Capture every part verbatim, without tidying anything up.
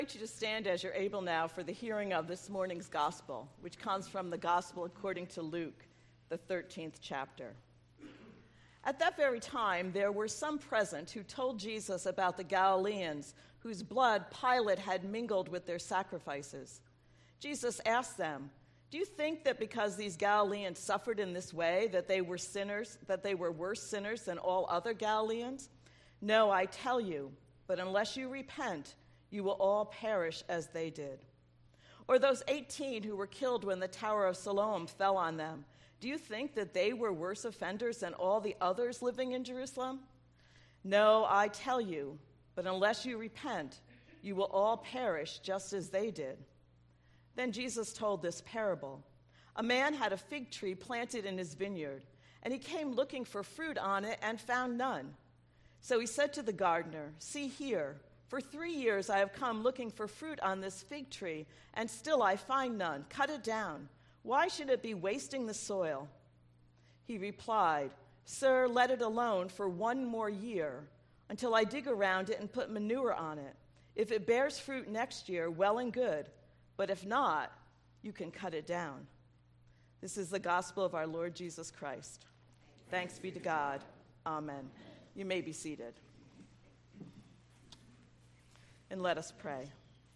I invite you to stand as you're able now for the hearing of this morning's gospel, which comes from the gospel according to Luke, the thirteenth chapter. At that very time, there were some present who told Jesus about the Galileans whose blood Pilate had mingled with their sacrifices. Jesus asked them, "Do you think that because these Galileans suffered in this way that they were sinners, that they were worse sinners than all other Galileans? No, I tell you, but unless you repent, you will all perish as they did. Or those eighteen who were killed when the Tower of Siloam fell on them, do you think that they were worse offenders than all the others living in Jerusalem? No, I tell you, but unless you repent, you will all perish just as they did." Then Jesus told this parable. A man had a fig tree planted in his vineyard, and he came looking for fruit on it and found none. So he said to the gardener, "See here, for three years I have come looking for fruit on this fig tree, and still I find none. Cut it down. Why should it be wasting the soil?" He replied, "Sir, let it alone for one more year, until I dig around it and put manure on it. If it bears fruit next year, well and good. But if not, you can cut it down." This is the gospel of our Lord Jesus Christ. Thanks be to God. Amen. You may be seated. And let us pray.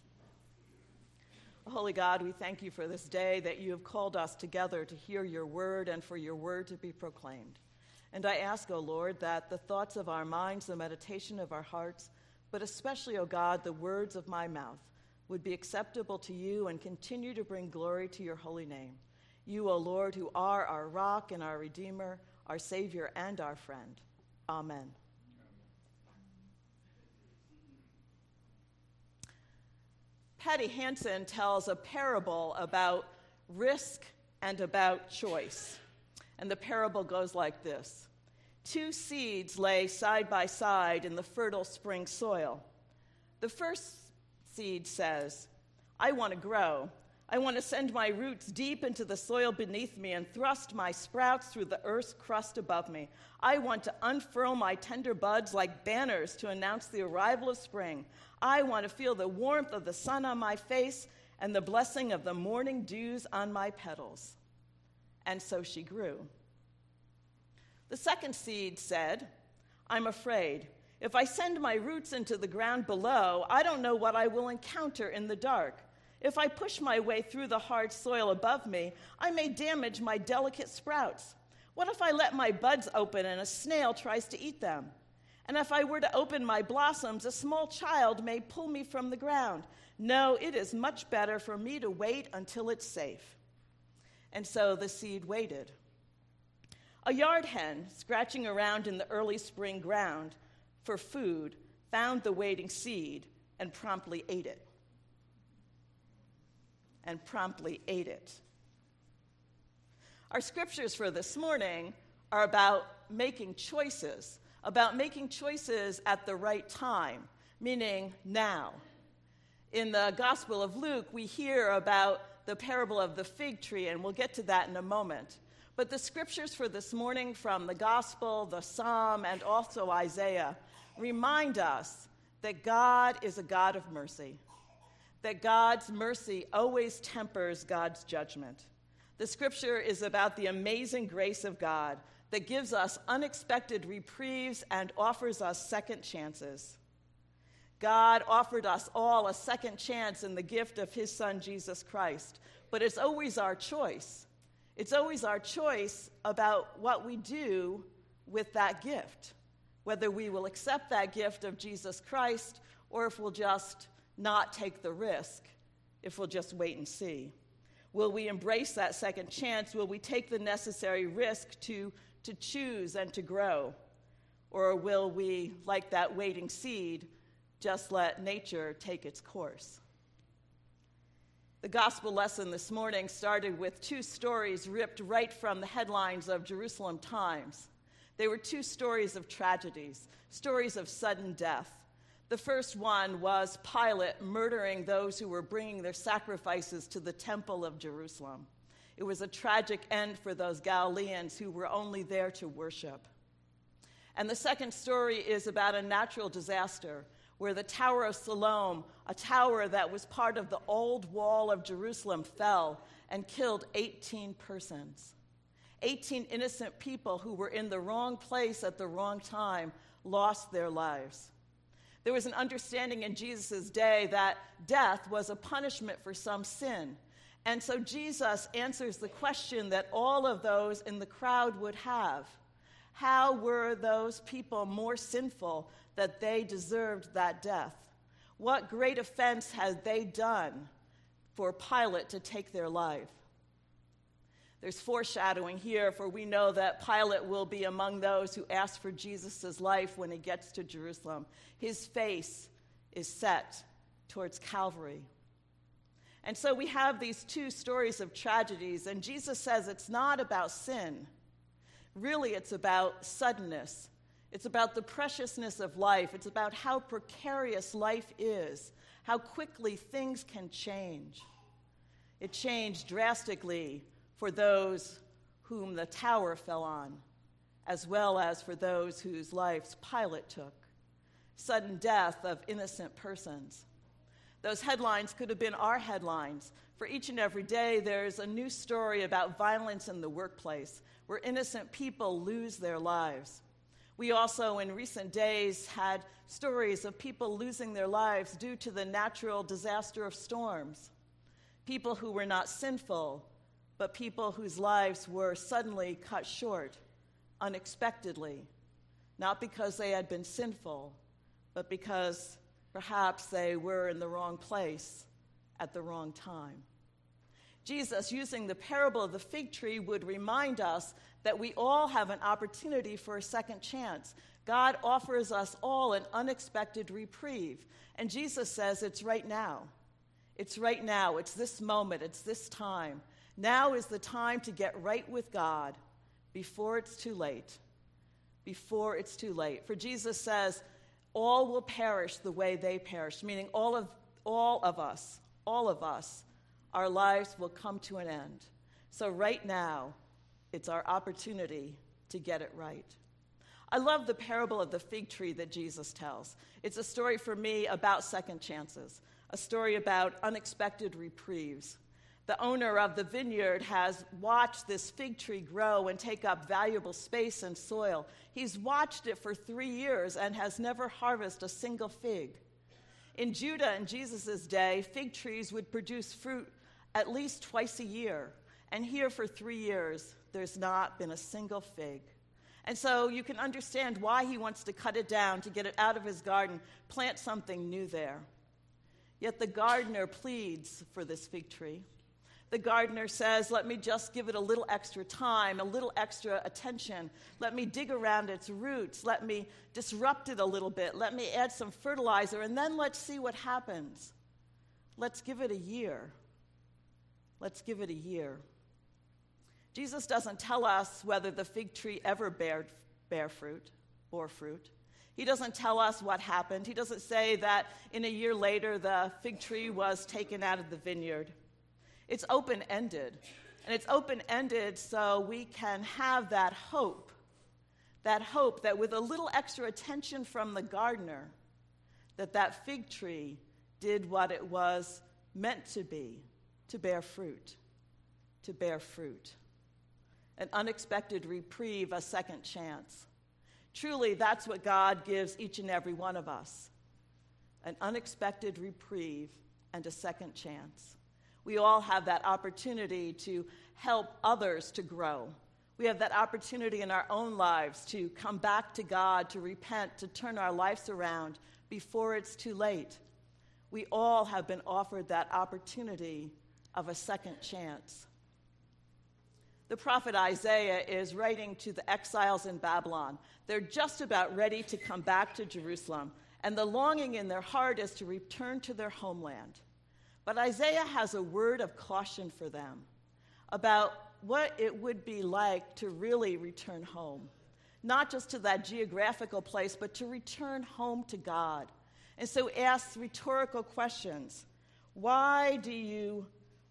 Holy God, we thank you for this day that you have called us together to hear your word and for your word to be proclaimed. And I ask, O Lord, that the thoughts of our minds, the meditation of our hearts, but especially, O God, the words of my mouth, would be acceptable to you and continue to bring glory to your holy name. You, O Lord, who are our rock and our Redeemer, our Savior and our friend. Amen. Patty Hansen tells a parable about risk and about choice. And the parable goes like this. Two seeds lay side by side in the fertile spring soil. The first seed says, "I want to grow. I want to send my roots deep into the soil beneath me and thrust my sprouts through the earth's crust above me. I want to unfurl my tender buds like banners to announce the arrival of spring. I want to feel the warmth of the sun on my face and the blessing of the morning dews on my petals." And so she grew. The second seed said, "I'm afraid. If I send my roots into the ground below, I don't know what I will encounter in the dark. If I push my way through the hard soil above me, I may damage my delicate sprouts. What if I let my buds open and a snail tries to eat them? And if I were to open my blossoms, a small child may pull me from the ground. No, it is much better for me to wait until it's safe." And so the seed waited. A yard hen, scratching around in the early spring ground for food, found the waiting seed and promptly ate it. And promptly ate it. Our scriptures for this morning are about making choices, about making choices at the right time, meaning now. In the Gospel of Luke, we hear about the parable of the fig tree, and we'll get to that in a moment. But the scriptures for this morning from the Gospel, the Psalm, and also Isaiah remind us that God is a God of mercy, that God's mercy always tempers God's judgment. The scripture is about the amazing grace of God that gives us unexpected reprieves and offers us second chances. God offered us all a second chance in the gift of his Son, Jesus Christ, but it's always our choice. It's always our choice about what we do with that gift, whether we will accept that gift of Jesus Christ or if we'll just not take the risk, if we'll just wait and see. Will we embrace that second chance? Will we take the necessary risk to, to choose and to grow? Or will we, like that waiting seed, just let nature take its course? The gospel lesson this morning started with two stories ripped right from the headlines of Jerusalem Times. They were two stories of tragedies, stories of sudden death. The first one was Pilate murdering those who were bringing their sacrifices to the temple of Jerusalem. It was a tragic end for those Galileans who were only there to worship. And the second story is about a natural disaster where the Tower of Siloam, a tower that was part of the old wall of Jerusalem, fell and killed eighteen persons. eighteen innocent people who were in the wrong place at the wrong time lost their lives. There was an understanding in Jesus' day that death was a punishment for some sin. And so Jesus answers the question that all of those in the crowd would have. How were those people more sinful that they deserved that death? What great offense had they done for Pilate to take their life? There's foreshadowing here, for we know that Pilate will be among those who ask for Jesus' life when he gets to Jerusalem. His face is set towards Calvary. And so we have these two stories of tragedies, and Jesus says it's not about sin. Really, it's about suddenness. It's about the preciousness of life. It's about how precarious life is, how quickly things can change. It changed drastically for those whom the tower fell on, as well as for those whose lives Pilate took. Sudden death of innocent persons. Those headlines could have been our headlines. For each and every day, there's a new story about violence in the workplace, where innocent people lose their lives. We also, in recent days, had stories of people losing their lives due to the natural disaster of storms. People who were not sinful, but people whose lives were suddenly cut short, unexpectedly, not because they had been sinful, but because perhaps they were in the wrong place at the wrong time. Jesus, using the parable of the fig tree, would remind us that we all have an opportunity for a second chance. God offers us all an unexpected reprieve. And Jesus says it's right now. It's right now. It's this moment. It's this time. Now is the time to get right with God before it's too late. Before it's too late. For Jesus says, all will perish the way they perished, meaning all of all of us, all of us, our lives will come to an end. So right now, it's our opportunity to get it right. I love the parable of the fig tree that Jesus tells. It's a story for me about second chances, a story about unexpected reprieves. The owner of the vineyard has watched this fig tree grow and take up valuable space and soil. He's watched it for three years and has never harvested a single fig. In Judah in Jesus' day, fig trees would produce fruit at least twice a year. And here for three years, there's not been a single fig. And so you can understand why he wants to cut it down, to get it out of his garden, plant something new there. Yet the gardener pleads for this fig tree. The gardener says, let me just give it a little extra time, a little extra attention. Let me dig around its roots. Let me disrupt it a little bit. Let me add some fertilizer, and then let's see what happens. Let's give it a year. Let's give it a year. Jesus doesn't tell us whether the fig tree ever bared, bear fruit, bore fruit. He doesn't tell us what happened. He doesn't say that in a year later the fig tree was taken out of the vineyard. It's open-ended, and it's open-ended so we can have that hope, that hope that with a little extra attention from the gardener, that that fig tree did what it was meant to be, to bear fruit, to bear fruit. An unexpected reprieve, a second chance. Truly, that's what God gives each and every one of us, an unexpected reprieve and a second chance. We all have that opportunity to help others to grow. We have that opportunity in our own lives to come back to God, to repent, to turn our lives around before it's too late. We all have been offered that opportunity of a second chance. The prophet Isaiah is writing to the exiles in Babylon. They're just about ready to come back to Jerusalem, and the longing in their heart is to return to their homeland. But Isaiah has a word of caution for them about what it would be like to really return home, not just to that geographical place, but to return home to God. And so he asks rhetorical questions. Why do you,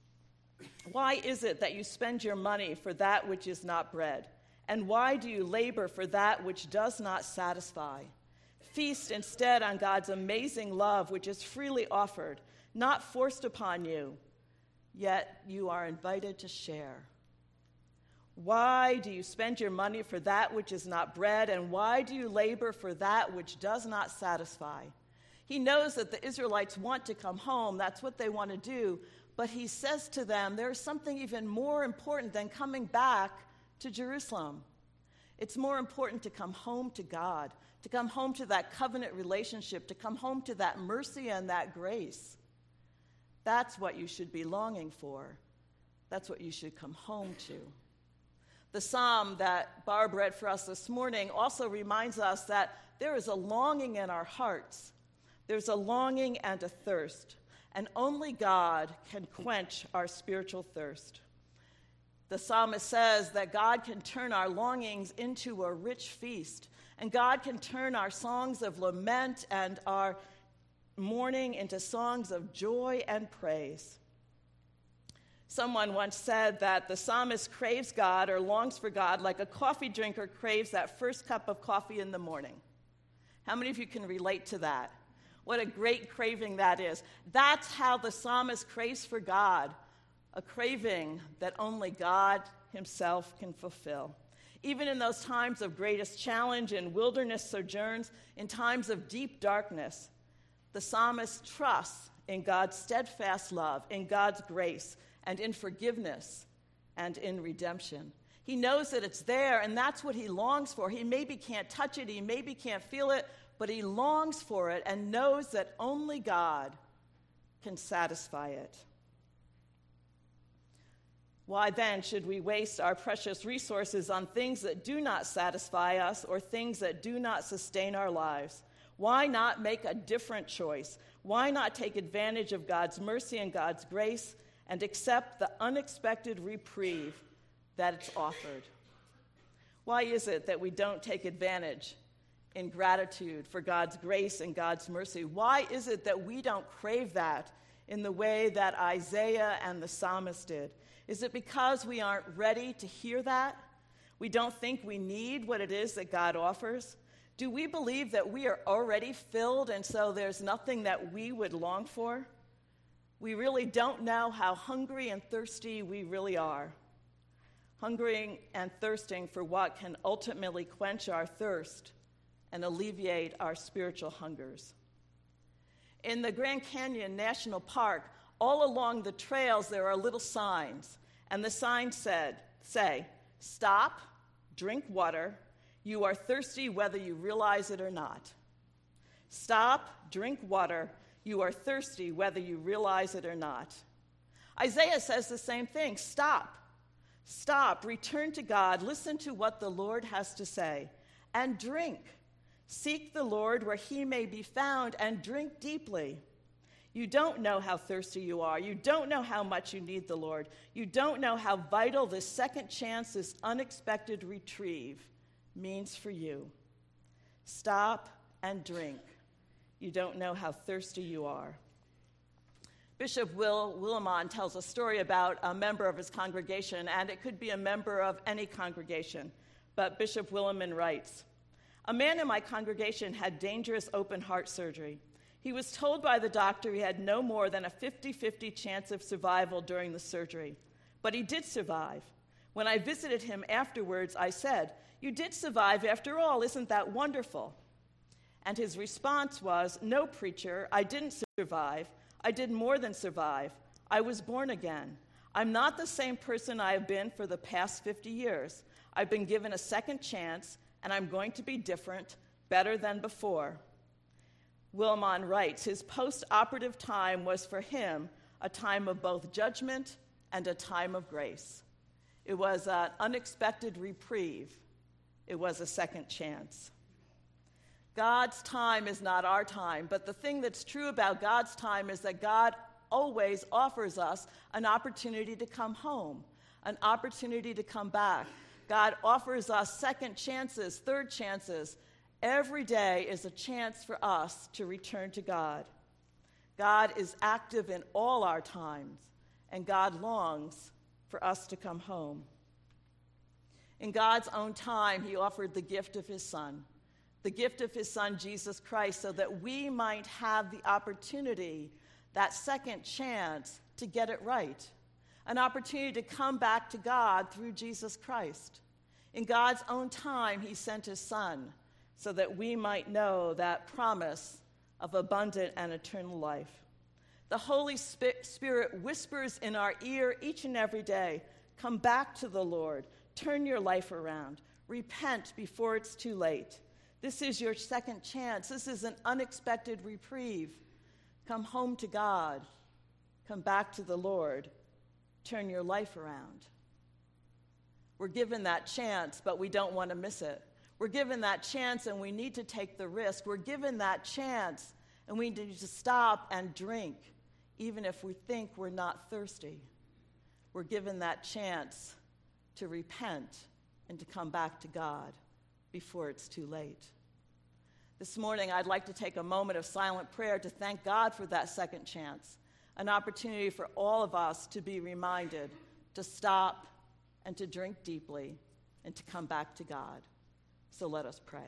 why is it that you spend your money for that which is not bread? And why do you labor for that which does not satisfy? Feast instead on God's amazing love, which is freely offered, not forced upon you, yet you are invited to share. Why do you spend your money for that which is not bread, and why do you labor for that which does not satisfy? He knows that the Israelites want to come home. That's what they want to do. But he says to them, there's something even more important than coming back to Jerusalem. It's more important to come home to God, to come home to that covenant relationship, to come home to that mercy and that grace. That's what you should be longing for. That's what you should come home to. The psalm that Barb read for us this morning also reminds us that there is a longing in our hearts. There's a longing and a thirst, and only God can quench our spiritual thirst. The psalmist says that God can turn our longings into a rich feast, and God can turn our songs of lament and our mourning into songs of joy and praise. Someone once said that the psalmist craves God or longs for God like a coffee drinker craves that first cup of coffee in the morning. How many of you can relate to that? What a great craving that is. That's how the psalmist craves for God, a craving that only God himself can fulfill. Even in those times of greatest challenge, in wilderness sojourns, in times of deep darkness, the psalmist trusts in God's steadfast love, in God's grace, and in forgiveness, and in redemption. He knows that it's there, and that's what he longs for. He maybe can't touch it, he maybe can't feel it, but he longs for it and knows that only God can satisfy it. Why then should we waste our precious resources on things that do not satisfy us or things that do not sustain our lives? Why not make a different choice? Why not take advantage of God's mercy and God's grace and accept the unexpected reprieve that it's offered? Why is it that we don't take advantage in gratitude for God's grace and God's mercy? Why is it that we don't crave that in the way that Isaiah and the psalmist did? Is it because we aren't ready to hear that? We don't think we need what it is that God offers? Do we believe that we are already filled and so there's nothing that we would long for? We really don't know how hungry and thirsty we really are. Hungering and thirsting for what can ultimately quench our thirst and alleviate our spiritual hungers. In the Grand Canyon National Park, all along the trails there are little signs, and the signs said, say, stop, drink water, you are thirsty whether you realize it or not. Stop, drink water, you are thirsty whether you realize it or not. Isaiah says the same thing, stop, stop, return to God, listen to what the Lord has to say, and drink. Seek the Lord where he may be found and drink deeply. You don't know how thirsty you are. You don't know how much you need the Lord. You don't know how vital this second chance, this unexpected retrieve means for you. Stop and drink. You don't know how thirsty you are. Bishop Will Willimon tells a story about a member of his congregation, and it could be a member of any congregation. But Bishop Willimon writes, a man in my congregation had dangerous open heart surgery. He was told by the doctor he had no more than a fifty-fifty chance of survival during the surgery. But he did survive. When I visited him afterwards, I said, you did survive after all, isn't that wonderful? And his response was, no, preacher, I didn't survive. I did more than survive. I was born again. I'm not the same person I have been for the past fifty years. I've been given a second chance, and I'm going to be different, better than before. Willimon writes, his post-operative time was for him a time of both judgment and a time of grace. It was an unexpected reprieve. It was a second chance. God's time is not our time, but the thing that's true about God's time is that God always offers us an opportunity to come home, an opportunity to come back. God offers us second chances, third chances. Every day is a chance for us to return to God. God is active in all our times, and God longs for us to come home. In God's own time, he offered the gift of his Son. the gift of his son, Jesus Christ, so that we might have the opportunity, that second chance, to get it right. An opportunity to come back to God through Jesus Christ. In God's own time, he sent his son so that we might know that promise of abundant and eternal life. The Holy Spirit whispers in our ear each and every day, come back to the Lord, turn your life around, repent before it's too late. This is your second chance. This is an unexpected reprieve. Come home to God, come back to the Lord, turn your life around. We're given that chance, but we don't want to miss it. We're given that chance, and we need to take the risk. We're given that chance, and we need to stop and drink, even if we think we're not thirsty. We're given that chance to repent and to come back to God before it's too late. This morning, I'd like to take a moment of silent prayer to thank God for that second chance, an opportunity for all of us to be reminded to stop and to drink deeply and to come back to God. So let us pray.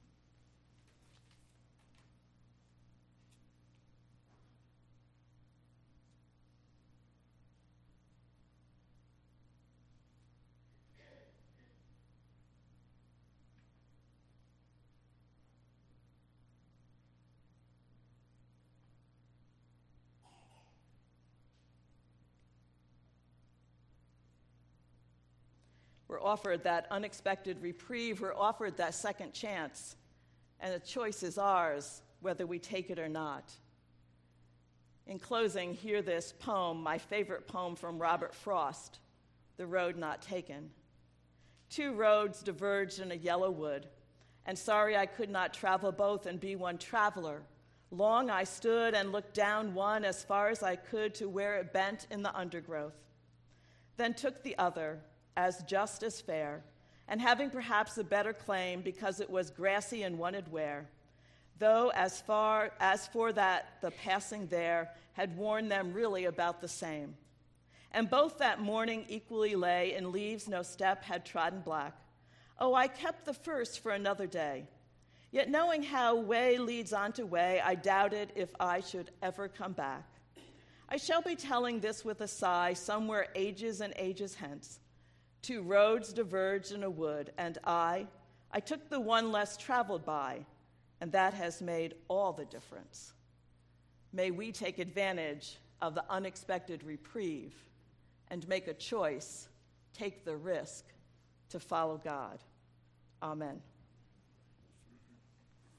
We're offered that unexpected reprieve. We're offered that second chance. And the choice is ours, whether we take it or not. In closing, hear this poem, my favorite poem from Robert Frost, The Road Not Taken. Two roads diverged in a yellow wood, and sorry I could not travel both and be one traveler. Long I stood and looked down one as far as I could to where it bent in the undergrowth. Then took the other, as just as fair, and having perhaps a better claim because it was grassy and wanted wear, though as far as for that the passing there had worn them really about the same. And both that morning equally lay in leaves no step had trodden black. Oh, I kept the first for another day. Yet knowing how way leads on to way, I doubted if I should ever come back. I shall be telling this with a sigh somewhere ages and ages hence. Two roads diverged in a wood, and I, I took the one less traveled by, and that has made all the difference. May we take advantage of the unexpected reprieve and make a choice, take the risk to follow God. Amen.